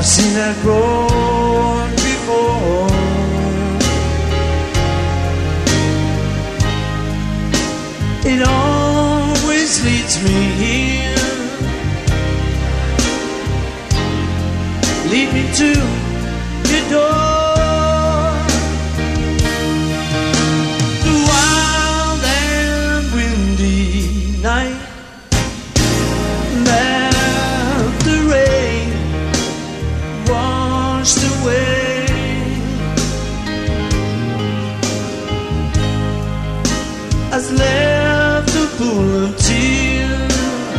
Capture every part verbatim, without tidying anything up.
I've seen that road before. It always leads me here, lead me to your door. The wild and windy night that the rain washed away, has left a pool of tears,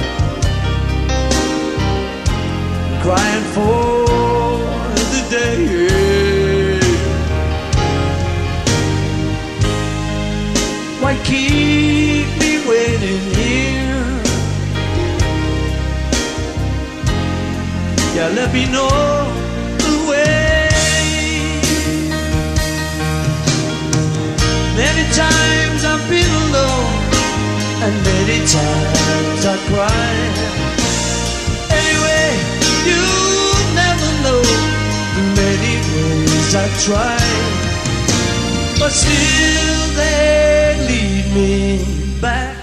crying for the day. Why keep me waiting here? Yeah, let me know the way. Many times I've been alone, and many times I cry. Anyway, you never know the many ways I try, but still they lead me back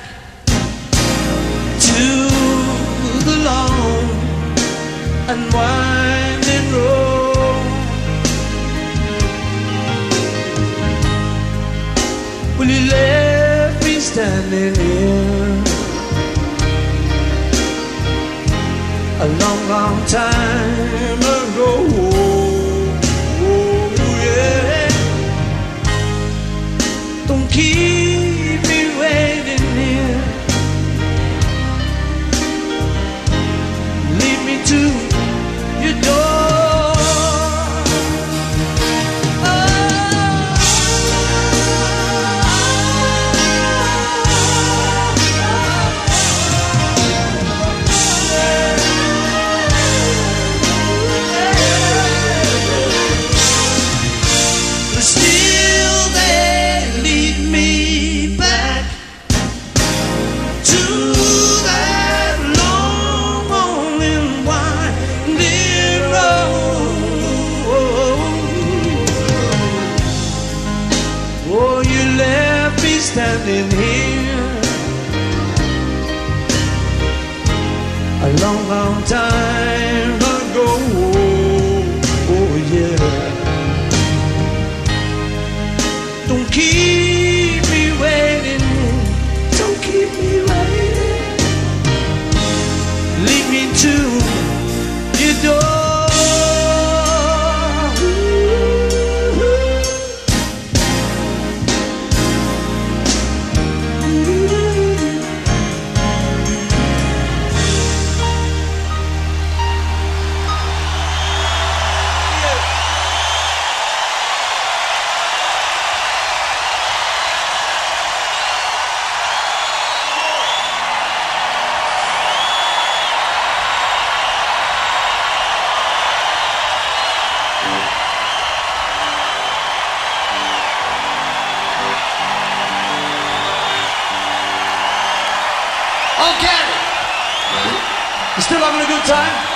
to the long and winding road. Will you let me standing here a long, long time ago? Oh, yeah. Don't keep me waiting here. Lead me to your door. Standing here a long, long time ago. Oh yeah. Don't keep me waiting. Don't keep me waiting. Lead me to your door. Okay. You still having a good time?